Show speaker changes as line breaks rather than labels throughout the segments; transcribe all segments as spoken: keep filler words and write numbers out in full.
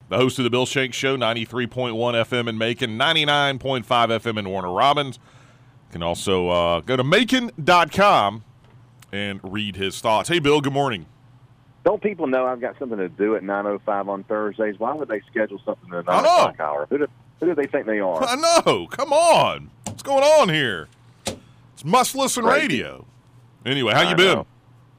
the host of the Bill Shanks Show, ninety-three point one F M in Macon, ninety-nine point five F M in Warner Robins. You can also uh, go to macon dot com and read his thoughts. Hey, Bill, good morning.
Don't people know I've got something to do at nine oh five on Thursdays? Why would they schedule something at nine o'clock hour? Who do, who do they think they are?
I know. Come on. What's going on here? It's must-listen radio. Anyway, how you
I
been?
know.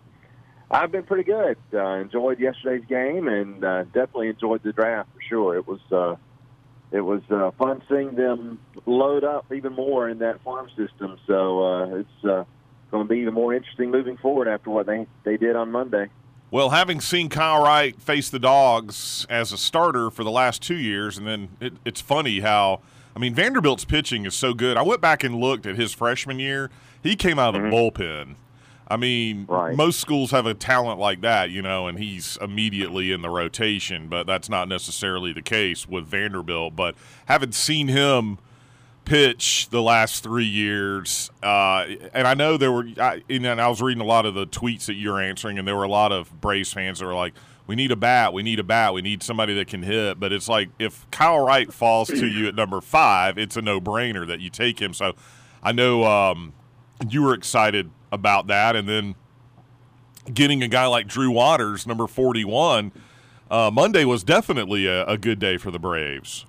I've been pretty good. Uh, enjoyed yesterday's game and uh, definitely enjoyed the draft for sure. It was uh, it was uh, fun seeing them load up even more in that farm system. So uh, it's uh, going to be even more interesting moving forward after what they, they did on Monday.
Well, having seen Kyle Wright face the Dogs as a starter for the last two years, and then it, it's funny how, I mean, Vanderbilt's pitching is so good. I went back and looked at his freshman year. He came out of the mm-hmm. bullpen. I mean,
right.
most schools have a talent like that, you know, and he's immediately in the rotation, but that's not necessarily the case with Vanderbilt. But having seen him pitch the last three years, uh, and I know there were, I, and I was reading a lot of the tweets that you're answering, and there were a lot of Braves fans that were like, we need a bat, we need a bat, we need somebody that can hit. But it's like, if Kyle Wright falls to you at number five, it's a no-brainer that you take him. So I know um, you were excited about that, and then getting a guy like Drew Waters, number forty-one, uh, Monday was definitely a, a good day for the Braves.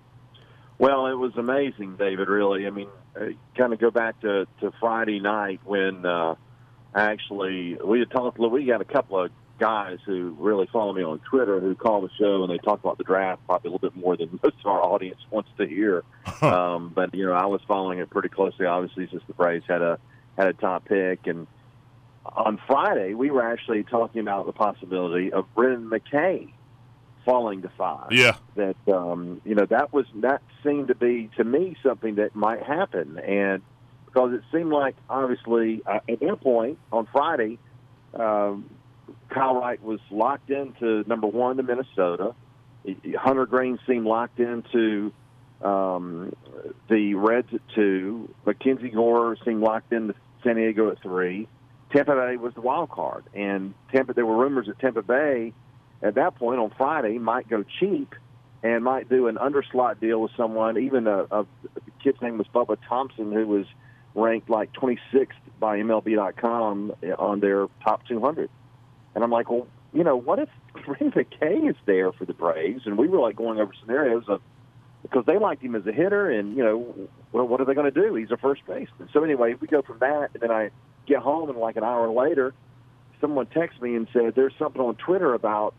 Well, it was amazing, David, really. I mean, uh, kind of go back to, to Friday night when uh, actually we had talked, we got a couple of guys who really follow me on Twitter who call the show and they talk about the draft probably a little bit more than most of our audience wants to hear. um, but, you know, I was following it pretty closely, obviously, since the Braves had a had a top pick. And on Friday, we were actually talking about the possibility of Brendan McKay falling to five.
Yeah.
That, um, you know, that was, that seemed to be, to me, something that might happen. And because it seemed like, obviously, uh, at that point on Friday, um, Kyle Wright was locked into number one to Minnesota. Hunter Green seemed locked into um, the Reds at two. Mackenzie Gore seemed locked into San Diego at three. Tampa Bay was the wild card, and Tampa. There were rumors that Tampa Bay, at that point on Friday, might go cheap and might do an underslot deal with someone. Even a, a the kid's name was Bubba Thompson, who was ranked like twenty-sixth by M L B dot com on their top two hundred. And I'm like, well, you know, what if Brendan McKay is there for the Braves? And we were like going over scenarios of, because they liked him as a hitter, and, you know, well, what are they going to do? He's a first baseman. So anyway, we go from that, and then I get home, and like an hour later, someone texts me and said, there's something on Twitter about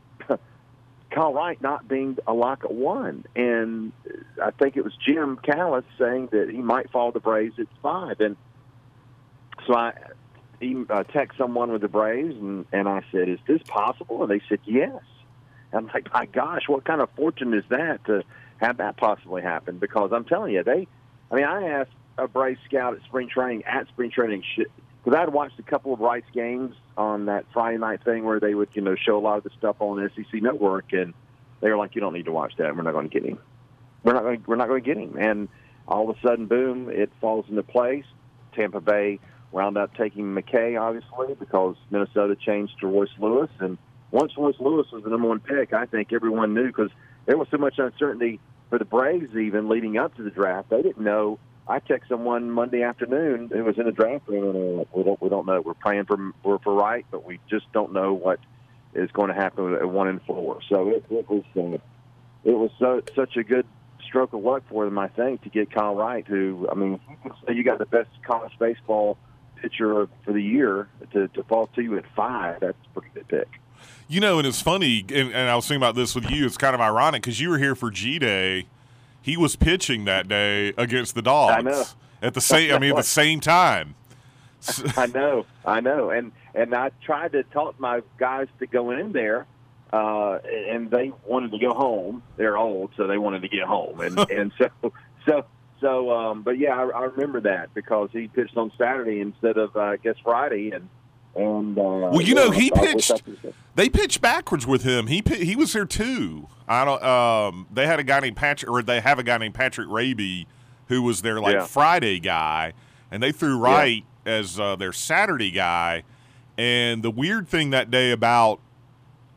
Kyle Wright not being a lock at one. And I think it was Jim Callis saying that he might fall the Braves at five. And so I he, uh, text someone with the Braves, and, and I said, is this possible? And they said, yes. And I'm like, my gosh, what kind of fortune is that to have that possibly happen? Because I'm telling you, they, I mean, I asked a Braves scout at spring training, at spring training, because I had watched a couple of Wright's games on that Friday night thing where they would, you know, show a lot of the stuff on the S E C Network, and they were like, you don't need to watch that. We're not going to get him. We're not going. We're not going to get him. And all of a sudden, boom, it falls into place. Tampa Bay wound up taking McKay, obviously, because Minnesota changed to Royce Lewis. And once Royce Lewis was the number one pick, I think everyone knew, because there was so much uncertainty for the Braves even leading up to the draft. They didn't know. I text someone Monday afternoon who was in the draft room, and we don't, we don't know. We're praying for we're for Wright, but we just don't know what is going to happen at one and four. So it, it was uh, it was so, such a good stroke of luck for them, I think, to get Kyle Wright, who, I mean, you could say you got the best college baseball pitcher for the year to, to fall to you at five. That's a pretty good pick.
You know, and it's funny, and, and I was thinking about this with you. It's kind of ironic because you were here for G-Day. He was pitching that day against the Dogs.
I know.
At the same, I mean, at the same time.
I know, I know, and and I tried to talk my guys to go in there, uh, and they wanted to go home. They're old, so they wanted to get home, and and so so so. Um, but yeah, I, I remember that because he pitched on Saturday instead of uh, I guess Friday, and and uh,
well, you know, he
I,
pitched.
I
they pitched backwards with him. He he was there too. I don't. Um, they had a guy named Patrick, or they have a guy named Patrick Raby, who was their like
yeah.
Friday guy, and they threw Wright yeah. as uh, their Saturday guy. And the weird thing that day about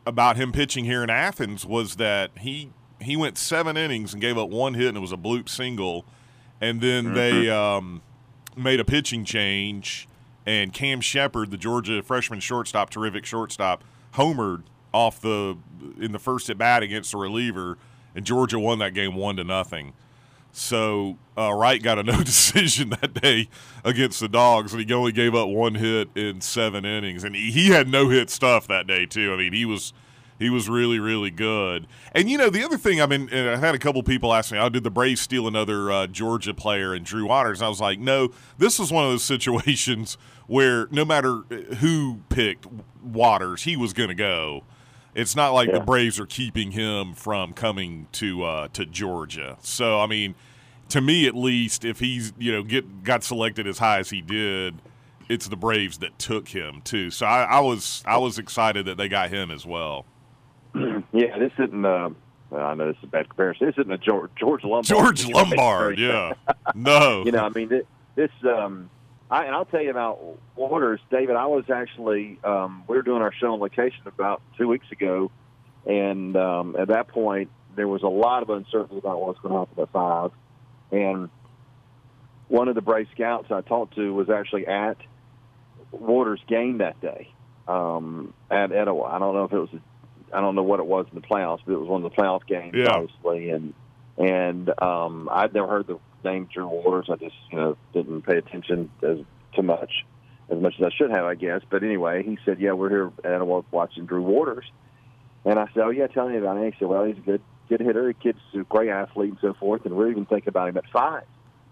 about him pitching here in Athens was that he he went seven innings and gave up one hit, and it was a bloop single. And then mm-hmm. they um, made a pitching change, and Cam Shepard, the Georgia freshman shortstop, terrific shortstop, homered off the in the first at bat against a reliever, and Georgia won that game one to nothing. So uh, Wright got a no decision that day against the Dogs, and he only gave up one hit in seven innings. And he, he had no hit stuff that day too. I mean, he was he was really really good. And you know, the other thing, I mean, I had a couple people ask me, "Oh, did the Braves steal another uh, Georgia player in Drew Waters?" And I was like, "No, this was one of those situations where no matter who picked Waters, he was going to go." It's not like yeah. the Braves are keeping him from coming to uh, to Georgia. So, I mean, to me at least, if he's you know get got selected as high as he did, it's the Braves that took him too. So I, I was I was excited that they got him as well.
Yeah, this isn't. Uh, well, I know this is a bad comparison. This isn't a George, George Lombard.
George Lombard, yeah. No,
you know, I mean this. this um, I, and I'll tell you about Waters, David. I was actually um, we were doing our show on location about two weeks ago, and um, at that point there was a lot of uncertainty about what's going to happen at five. And one of the Brave scouts I talked to was actually at Waters' game that day um, at Etowah. I don't know if it was a, I don't know what it was in the playoffs, but it was one of the playoff games,
yeah.
obviously. And and um, I'd never heard the name Drew Waters. I just, you know, didn't pay attention as too much, as much as I should have, I guess. But anyway, he said, "Yeah, we're here at Etowah watching Drew Waters." And I said, "Oh yeah, tell me about him." He said, "Well, he's a good, good hitter. The kid's a great athlete and so forth, and we're even thinking about him at five."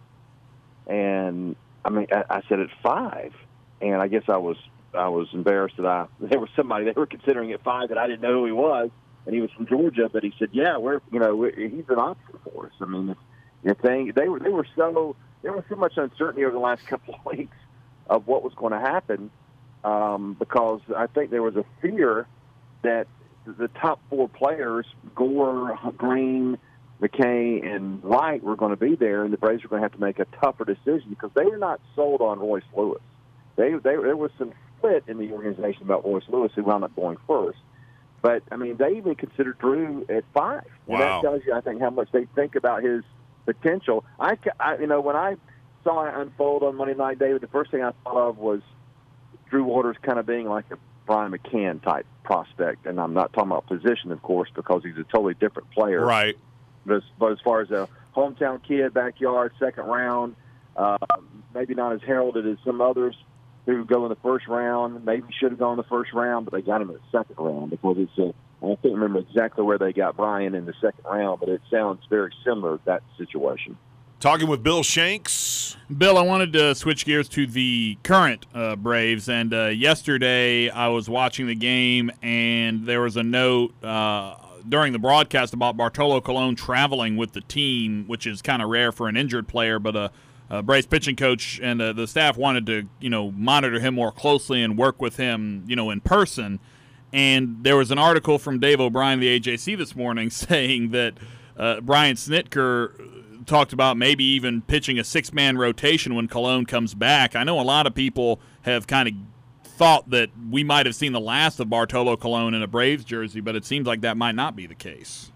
And I mean, I, I said at five, and I guess I was, I was embarrassed that I there was somebody they were considering at five that I didn't know who he was, and he was from Georgia. But he said, "Yeah, we're, you know, we're, he's an option for us." I mean, it's, the thing they were they were so there was so much uncertainty over the last couple of weeks of what was going to happen um, because I think there was a fear that the top four players, Gore, Green, McKay, and Wright, were going to be there, and the Braves were going to have to make a tougher decision because they were not sold on Royce Lewis. They, they there was some split in the organization about Royce Lewis, who wound up going first. But I mean, they even considered Drew at five.
Wow.
And that tells you, I think, how much they think about his potential. I, I, you know, when I saw it unfold on Monday night, David, the first thing I thought of was Drew Waters kind of being like a Brian McCann type prospect, and I'm not talking about position, of course, because he's a totally different player.
Right.
But as, but as far as a hometown kid, backyard, second round, uh, maybe not as heralded as some others who go in the first round. Maybe should have gone in the first round, but they got him in the second round because it's a. I can't remember exactly where they got Brian in the second round, but it sounds very similar to that situation.
Talking with Bill Shanks.
Bill, I wanted to switch gears to the current uh, Braves, and uh, yesterday I was watching the game, and there was a note uh, during the broadcast about Bartolo Colon traveling with the team, which is kind of rare for an injured player, but a, a Braves pitching coach and uh, the staff wanted to, you know, monitor him more closely and work with him, you know, in person. And there was an article from Dave O'Brien of the A J C this morning saying that uh, Brian Snitker talked about maybe even pitching a six-man rotation when Colon comes back. I know a lot of people have kind of thought that we might have seen the last of Bartolo Colon in a Braves jersey, but it seems like that might not be the case.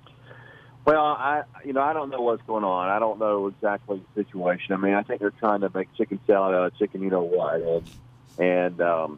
Well, I you know I don't know what's going on. I don't know exactly the situation. I mean, I think they're trying to make chicken salad out of chicken, you know what, and and um,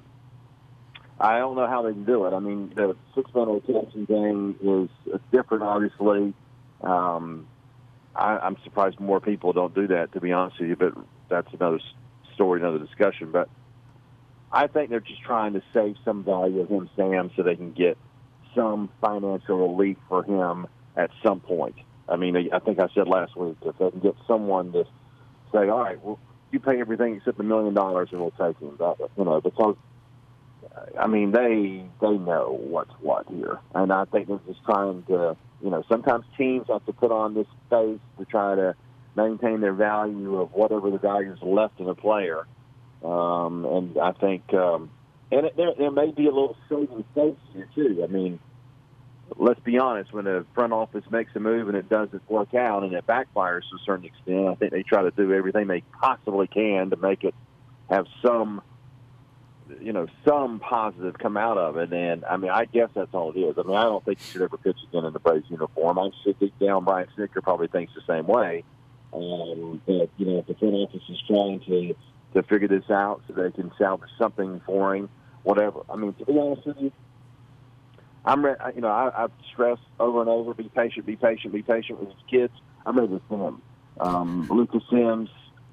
I don't know how they can do it. I mean, the six-man rotation thing is different, obviously. Um, I, I'm surprised more people don't do that, to be honest with you, but that's another story, another discussion. But I think they're just trying to save some value of him, Sam, so they can get some financial relief for him at some point. I mean, I think I said last week, if they can get someone to say, all right, well, you pay everything except a million dollars and we'll take him. But, you know, because, I mean, they they know what's what here. And I think they're just trying to, you know, sometimes teams have to put on this face to try to maintain their value of whatever the value is left in a player. Um, and I think, um, and it, there, there may be a little saving face here, too. I mean, let's be honest, when the front office makes a move and it doesn't work out and it backfires to a certain extent, I think they try to do everything they possibly can to make it have some you know, some positive come out of it. And, I mean, I guess that's all it is. I mean, I don't think he should ever pitch again in the Braves uniform. I'm sure deep down Brian Snitker probably thinks the same way. Um, but, you know, if the front office is trying to, to figure this out so they can salvage something for him, whatever. I mean, to be honest with you, I'm re- you know, I, I've stressed over and over, be patient, be patient, be patient with these kids. I'm ready to see them. Um, Lucas Sims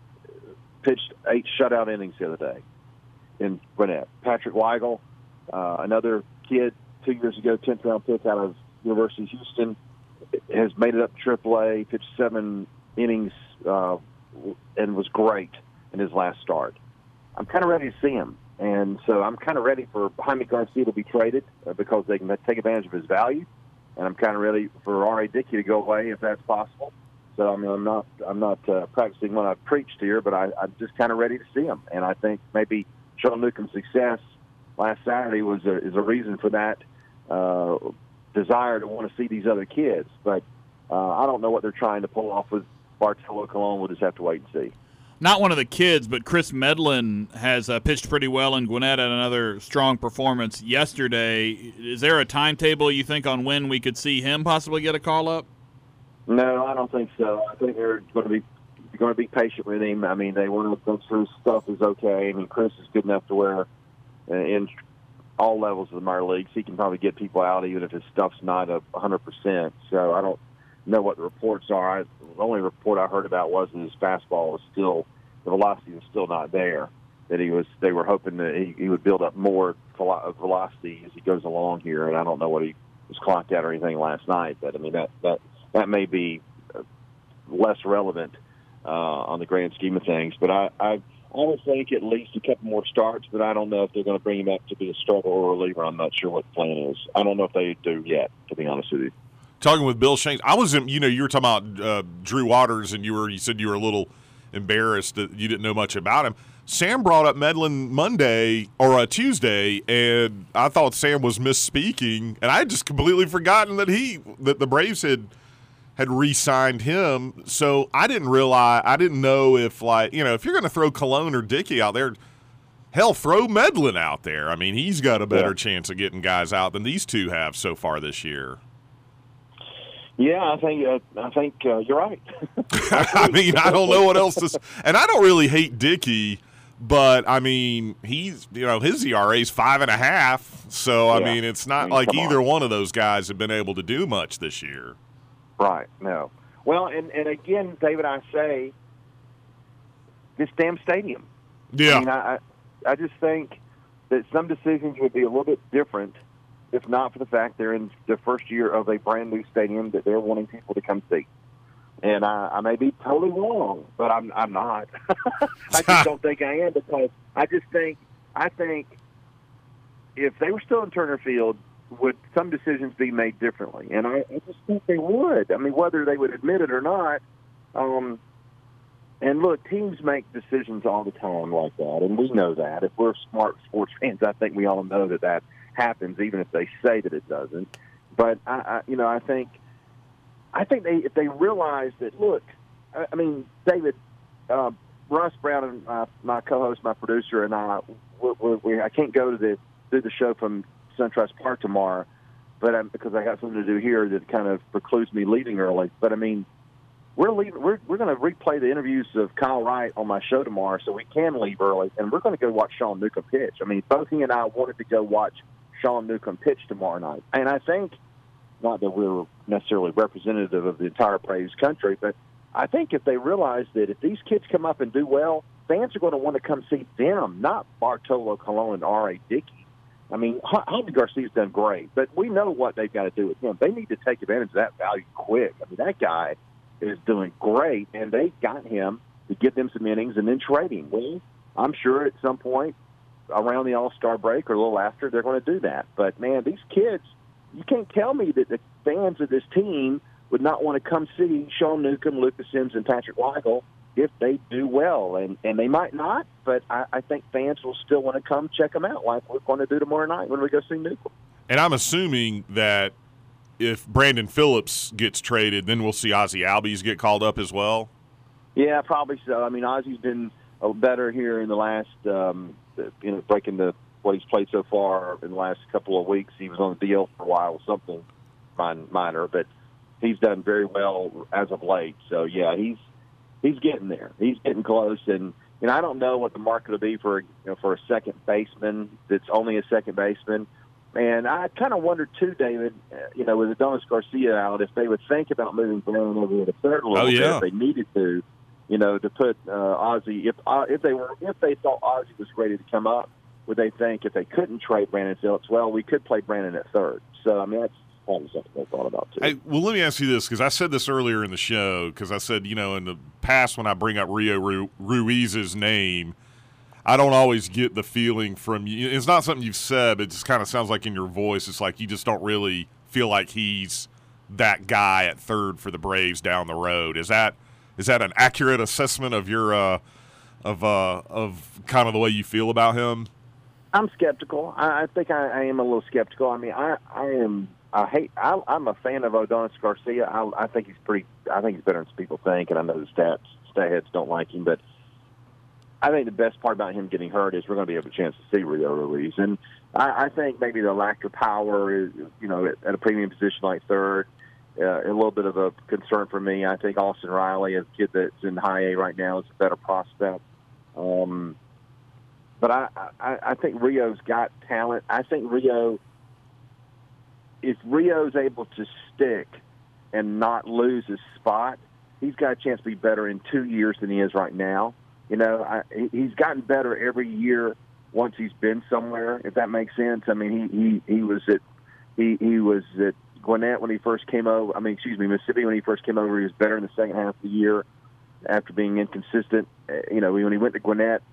pitched eight shutout innings the other day in Gwinnett. Patrick Weigel, uh, another kid, two years ago, tenth round pick out of University of Houston, has made it up to triple A, pitched seven innings, uh, and was great in his last start. I'm kind of ready to see him. And so I'm kind of ready for Jaime Garcia to be traded uh, because they can take advantage of his value. And I'm kind of ready for R A. Dickey to go away if that's possible. So I mean, I'm not I'm not uh, practicing what I've preached here, but I, I'm just kind of ready to see him. And I think maybe Sean Newcomb's success last Saturday was a, is a reason for that uh, desire to want to see these other kids. But uh, I don't know what they're trying to pull off with Bartolo Colon. We'll just have to wait and see.
Not one of the kids, but Chris Medlin has uh, pitched pretty well in Gwinnett at another strong performance yesterday. Is there a timetable you think on when we could see him possibly get a call up?
No, I don't think so. I think they're going to be going to be patient with him. I mean, they want to go through stuff is okay. I mean, Chris is good enough to where uh, in all levels of the minor leagues he can probably get people out even if his stuff's not a hundred percent. So I don't know what the reports are. I, the only report I heard about was that his fastball was still, the velocity was still not there. That he was, they were hoping that he, he would build up more velocity as he goes along here. And I don't know what he was clocked at or anything last night, but I mean that that that may be less relevant uh, on the grand scheme of things. But I, I, I would think at least a couple more starts. But I don't know if they're going to bring him up to be a starter or a reliever. I'm not sure what the plan is. I don't know if they do yet, to be honest with you.
Talking with Bill Shanks, I was, in, you know, you were talking about uh, Drew Waters, and you were, you said you were a little embarrassed that you didn't know much about him. Sam brought up Medlin Monday or uh, Tuesday, and I thought Sam was misspeaking, and I had just completely forgotten that he that the Braves had had re-signed him. So I didn't realize, I didn't know if like you know if you're going to throw Colon or Dickey out there, hell, throw Medlin out there. I mean, he's got a better yeah. chance of getting guys out than these two have so far this year.
Yeah, I think uh, I think uh, you're right.
I mean, I don't know what else to say. And I don't really hate Dickey, but, I mean, he's, you know, his E R A is five and a half. So, I yeah. mean, it's not I mean, like either on. one of those guys have been able to do much this year.
Right, no. Well, and, and again, David, I say, this damn stadium.
Yeah.
I mean, I, I just think that some decisions would be a little bit different if not for the fact they're in the first year of a brand-new stadium that they're wanting people to come see. And I, I may be totally wrong, but I'm I'm not. I just don't think I am because I just think I think if they were still in Turner Field, would some decisions be made differently? And I, I just think they would. I mean, whether they would admit it or not. Um, and look, teams make decisions all the time like that, and we know that. If we're smart sports fans, I think we all know that that happens, even if they say that it doesn't. But I, I you know, I think, I think they if they realize that. Look, I, I mean, David, uh, Russ Brown and my, my co-host, my producer, and I, we're, we're, we I can't go to the do the show from SunTrust Park tomorrow, but um, because I got something to do here that kind of precludes me leaving early. But I mean, we're leaving. We're we're going to replay the interviews of Kyle Wright on my show tomorrow, so we can leave early, and we're going to go watch Sean Newcomb pitch. I mean, both he and I wanted to go watch Sean Newcomb pitch tomorrow night. And I think, not that we're necessarily representative of the entire Braves country, but I think if they realize that if these kids come up and do well, fans are going to want to come see them, not Bartolo Colon and R A. Dickey. I mean, Jaime Garcia's done great, but we know what they've got to do with him. They need to take advantage of that value quick. I mean, that guy is doing great, and they got him to give them some innings and then trade him. Well, I'm sure at some point, around the All-Star break or a little after, they're going to do that. But, man, these kids, you can't tell me that the fans of this team would not want to come see Sean Newcomb, Lucas Sims, and Patrick Weigel if they do well. And, and they might not, but I, I think fans will still want to come check them out like we're going to do tomorrow night when we go see Newcomb.
And I'm assuming that if Brandon Phillips gets traded, then we'll see Ozzie Albies get called up as well?
Yeah, probably so. I mean, Ozzie's been better here in the last um, – you know, breaking the what he's played so far in the last couple of weeks. He was on the D L for a while, something minor, but he's done very well as of late. So yeah, he's he's getting there. He's getting close, and you know, I don't know what the market will be for you know for a second baseman that's only a second baseman. And I kind of wondered too, David, uh, you know, with Adonis Garcia out, if they would think about moving Brown over to third a little
oh, yeah.
bit if they needed to, you know, to put uh, Ozzie. If uh, if they were if they thought Ozzie was ready to come up, would they think if they couldn't trade Brandon Phillips, well, we could play Brandon at third. So I mean, that's probably something I thought about too.
Hey, well, let me ask you this, because I said this earlier in the show, because I said, you know, in the past when I bring up Rio Ru- Ruiz's name, I don't always get the feeling from you. It's not something you've said, but it just kind of sounds like in your voice, it's like you just don't really feel like he's that guy at third for the Braves down the road. Is that is that an accurate assessment of your uh, of uh, of kind of the way you feel about him?
I'm skeptical. I, I think I, I am a little skeptical. I mean, I, I am. I hate. I, I'm a fan of Adonis Garcia. I, I think he's pretty. I think he's better than people think, and I know the stats stat heads don't like him, but I think the best part about him getting hurt is we're going to be able a chance to see Rio Ruiz, and I, I think maybe the lack of power is, you know, at, at a premium position like third, uh, a little bit of a concern for me. I think Austin Riley, a kid that's in high A right now, is a better prospect. Um, but I, I, I think Rio's got talent. I think Rio, if Rio's able to stick and not lose his spot, he's got a chance to be better in two years than he is right now. You know, I, he's gotten better every year once he's been somewhere, if that makes sense. I mean, he, he, he was at he, he was at Gwinnett when he first came over. I mean, excuse me, Mississippi when he first came over. He was better in the second half of the year after being inconsistent. You know, when he went to Gwinnett,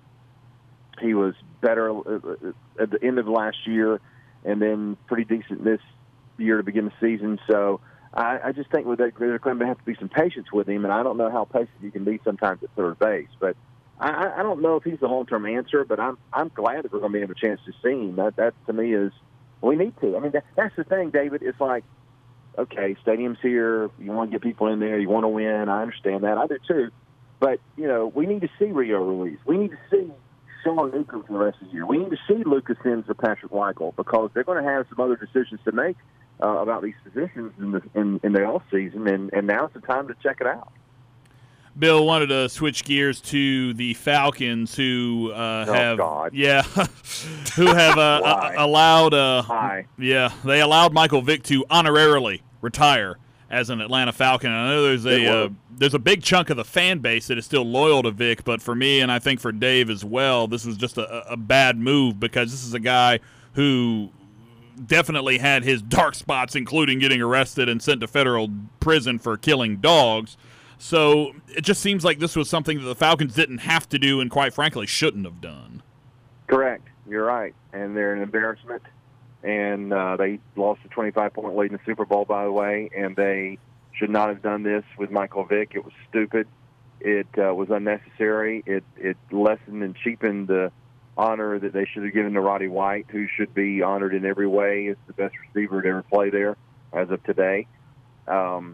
he was better at the end of the last year, and then pretty decent this year to begin the season. So I, I just think with that, there's going to have to be some patience with him, and I don't know how patient you can be sometimes at third base, but I, I don't know if he's the long-term answer, but I'm I'm glad that we're going to be able a chance to see him. That, that to me is we need to. I mean, that, that's the thing, David. It's like, okay, stadium's here. You want to get people in there. You want to win. I understand that. I do too. But, you know, we need to see Rio Ruiz. We need to see Sean Newcomb for the rest of the year. We need to see Lucas Sims or Patrick Weichel because they're going to have some other decisions to make uh, about these positions in the in, in the offseason, and, and now's the time to check it out.
Bill, wanted to switch gears to the Falcons, who uh,
oh,
have,
God.
yeah, who have uh, uh, allowed, uh,
Why?
yeah, they allowed Michael Vick to honorarily retire as an Atlanta Falcon. I know there's a uh, there's a big chunk of the fan base that is still loyal to Vick, but for me and I think for Dave as well, this was just a, a bad move because this is a guy who definitely had his dark spots, including getting arrested and sent to federal prison for killing dogs. So it just seems like this was something that the Falcons didn't have to do and, quite frankly, shouldn't have done.
Correct. You're right. And they're an embarrassment. And uh, they lost a twenty-five point lead in the Super Bowl, by the way, and they should not have done this with Michael Vick. It was stupid. It uh, was unnecessary. It, it lessened and cheapened the honor that they should have given to Roddy White, who should be honored in every way. It's the best receiver to ever play there as of today. Um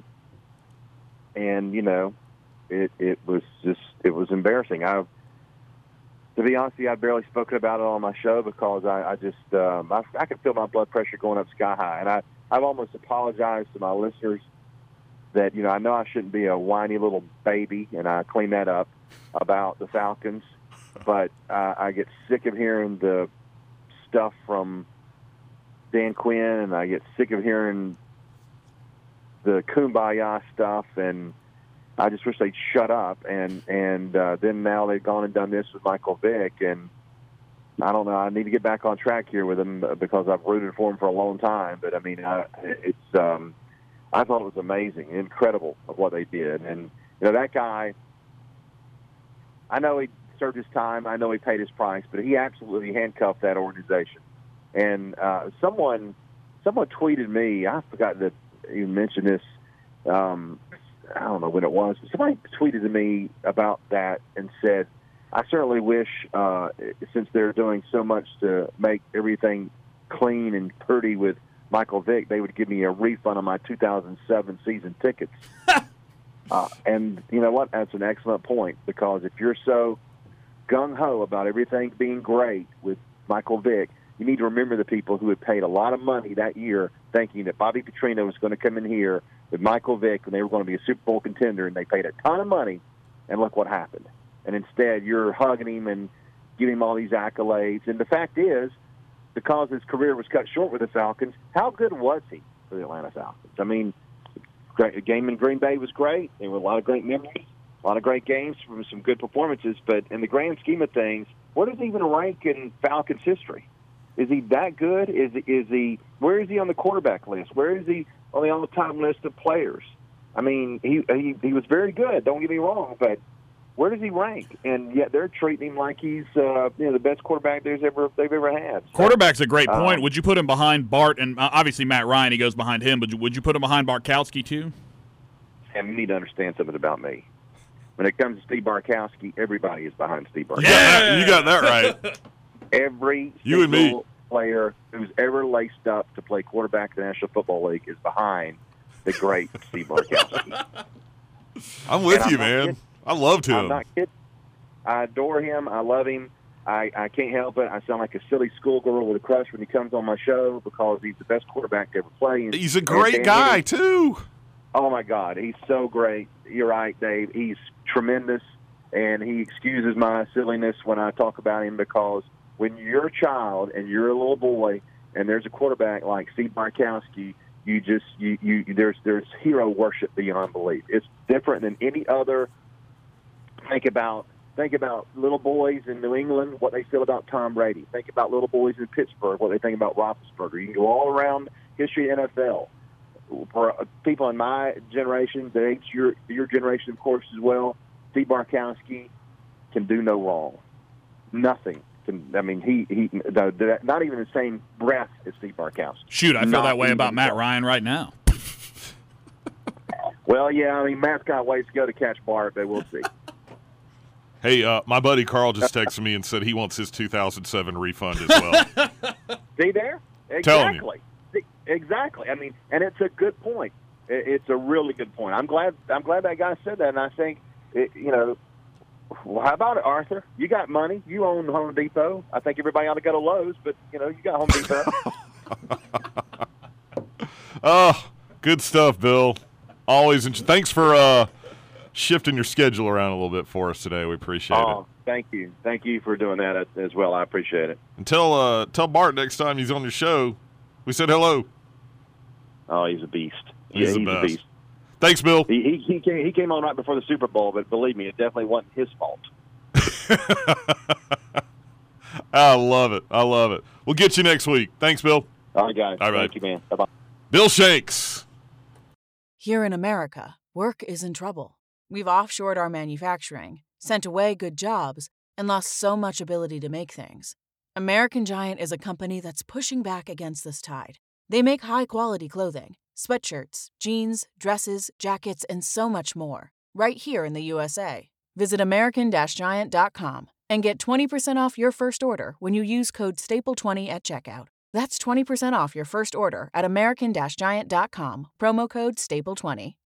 And, you know, it, it was just, it was embarrassing. I, to be honest with you, I've barely spoken about it on my show because I, I just, um, I, I could feel my blood pressure going up sky high. And I, I've almost apologized to my listeners that, you know, I know I shouldn't be a whiny little baby, and I clean that up about the Falcons. But uh, I get sick of hearing the stuff from Dan Quinn, and I get sick of hearing the kumbaya stuff, and I just wish they'd shut up. And and uh, then now they've gone and done this with Michael Vick, and I don't know. I need to get back on track here with him because I've rooted for him for a long time. But I mean, I, it's um, I thought it was amazing, incredible of what they did, and you know that guy. I know he served his time. I know he paid his price, but he absolutely handcuffed that organization. And uh, someone someone tweeted me. I forgot that. You mentioned this, um, I don't know when it was, but somebody tweeted to me about that and said, I certainly wish, uh, since they're doing so much to make everything clean and pretty with Michael Vick, they would give me a refund on my two thousand seven season tickets. uh, and you know what? That's an excellent point, because if you're so gung-ho about everything being great with Michael Vick, you need to remember the people who had paid a lot of money that year thinking that Bobby Petrino was going to come in here with Michael Vick and they were going to be a Super Bowl contender, and they paid a ton of money, and look what happened. And instead, you're hugging him and giving him all these accolades. And the fact is, because his career was cut short with the Falcons, how good was he for the Atlanta Falcons? I mean, the game in Green Bay was great. There were a lot of great memories, a lot of great games from some good performances. But in the grand scheme of things, what does he even rank in Falcons history? Is he that good? Is is he? Where is he on the quarterback list? Where is he on the all-time list of players? I mean, he he he was very good. Don't get me wrong, but where does he rank? And yet they're treating him like he's uh, you know the best quarterback there's ever they've ever had. So,
Quarterback's a great point.
Um,
would you put him behind Bart and uh, obviously Matt Ryan? He goes behind him, but would you put him behind Bartkowski too?
And you need to understand something about me. When it comes to Steve Bartkowski, everybody is behind Steve Bartkowski.
Yeah, you got that right.
Every
You and me.
single player who's ever laced up to play quarterback in the National Football League is behind the great Steve Bartkowski.
I'm with
And
you,
I'm not
man.
kidding.
I loved him.
I'm not kidding. I adore him. I love him. I, I can't help it. I sound like a silly schoolgirl with a crush when he comes on my show because he's the best quarterback to ever play. And,
He's a great
and
guy,
Danny,
too.
Oh, my God. He's so great. You're right, Dave. He's tremendous, and he excuses my silliness when I talk about him because when you're a child and you're a little boy and there's a quarterback like Steve Bartkowski, you just you, you there's there's hero worship beyond belief. It's different than any other. Think about think about little boys in New England, what they feel about Tom Brady. Think about little boys in Pittsburgh, what they think about Roethlisberger. You can go all around history of the N F L. For people in my generation, the age your your generation, of course, as well, Steve Bartkowski can do no wrong. Nothing. Can, I mean, he he the, the, not even the same breath as Steve Bartkowski.
Shoot, I feel
Not
that way about
even
Matt
close.
Ryan right now.
Well, yeah, I mean, Matt's got ways to go to catch Bart, but we'll see.
Hey, uh, my buddy Carl just texted me and said he wants his two thousand seven refund as well.
See there?
Telling you.
Exactly. See, exactly. I mean, and it's a good point. It, it's a really good point. I'm glad. I'm glad that guy said that, and I think, it, you know, well, how about it, Arthur? You got money. You own Home Depot. I think everybody ought to go to Lowe's, but you know, you got Home Depot.
Oh, good stuff, Bill. Always. Int- Thanks for uh, shifting your schedule around a little bit for us today. We appreciate
Oh,
it.
thank you. Thank you for doing that as well. I appreciate it.
And tell uh, tell Bart next time he's on your show, we said hello.
Oh, he's a beast.
He's
yeah,
the
he's
best.
a beast.
Thanks, Bill.
He, he he came he came on right before the Super Bowl, but believe me, it definitely wasn't his fault.
I love it. I love it. We'll get you next week. Thanks, Bill.
All right, guys.
All right.
Thank you, man. Bye bye.
Bill Shanks.
Here in America, work is in trouble. We've offshored our manufacturing, sent away good jobs, and lost so much ability to make things. American Giant is a company that's pushing back against this tide. They make high-quality clothing, sweatshirts, jeans, dresses, jackets, and so much more, right here in the U S A. Visit American Giant dot com and get twenty percent off your first order when you use code staple twenty at checkout. That's twenty percent off your first order at American Giant dot com, promo code staple twenty.